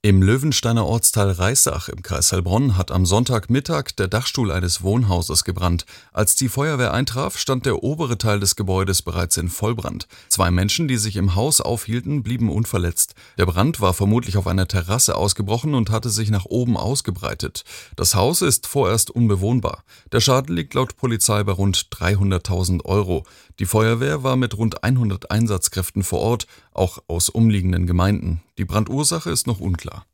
Im Löwensteiner Ortsteil Reissach im Kreis Heilbronn hat am Sonntagmittag der Dachstuhl eines Wohnhauses gebrannt. Als die Feuerwehr eintraf, stand der obere Teil des Gebäudes bereits in Vollbrand. 2 Menschen, die sich im Haus aufhielten, blieben unverletzt. Der Brand war vermutlich auf einer Terrasse ausgebrochen und hatte sich nach oben ausgebreitet. Das Haus ist vorerst unbewohnbar. Der Schaden liegt laut Polizei bei rund 300.000 Euro. Die Feuerwehr war mit rund 100 Einsatzkräften vor Ort, auch aus umliegenden Gemeinden. Die Brandursache ist noch unklar.